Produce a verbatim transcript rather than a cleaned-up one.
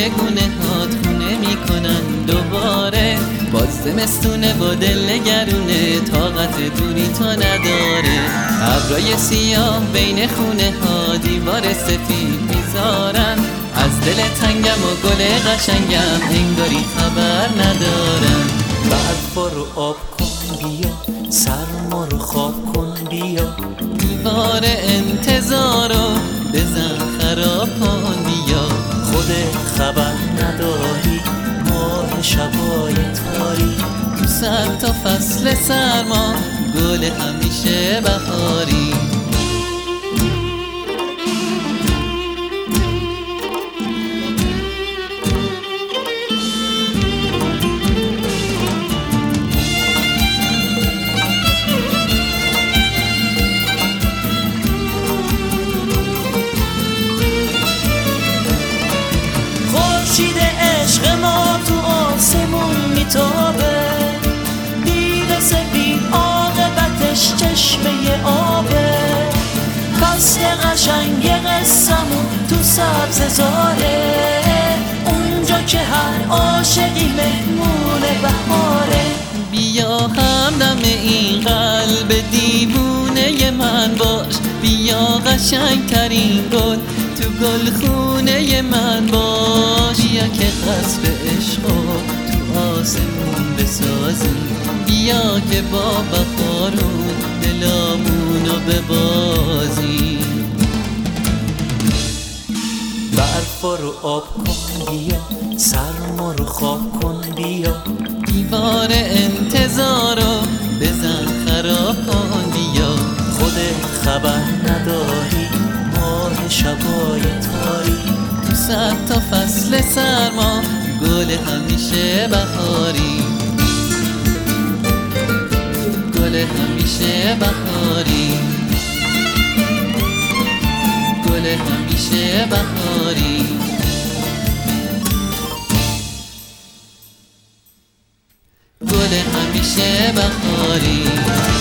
روی گونه هات خونه میکنن دوباره. باز زمستونه و دل نگرونه، طاقت دوری تو نداره. ابرای سیاه بین خونه ها دیوار سفید میذارن، از دل تنگم و گل قشنگم انگاری خبر ندارن. برفا رو آب کن بیا، سرما رو خواب کن بیا، دیوار انتظارو بزن خراب کن بیا. خودت خبر نداری ماه شبای تاری، تو صد تا فصل سرما گل همیشه بهاری. خورشید عشق ما تو آسمون میتابه، میرسه بی عاقبتش چشمه آبه. فصل قشنگ قصمون تو سبز زاره، اونجا که هر عاشقی مهمون بهاره. بیا همدم این قلب دیوونه من باش، بیا قشنگترین گل تو گلخونه من باش. بیا که قصر عشقو تو آسمون بسازیم، بیا که با بخارون دلامونو ببازیم. برفا رو آب کن بیا، سرما رو خواب کن بیا، دیوار انتظارو بزن خراب کن بیا. خودت خبر نداری ماه شبای تاری، تو صد تا فصل سرما گل همیشه بهاری. گل همیشه بهاری، گل همیشه بهاری، گل همیشه بهاری.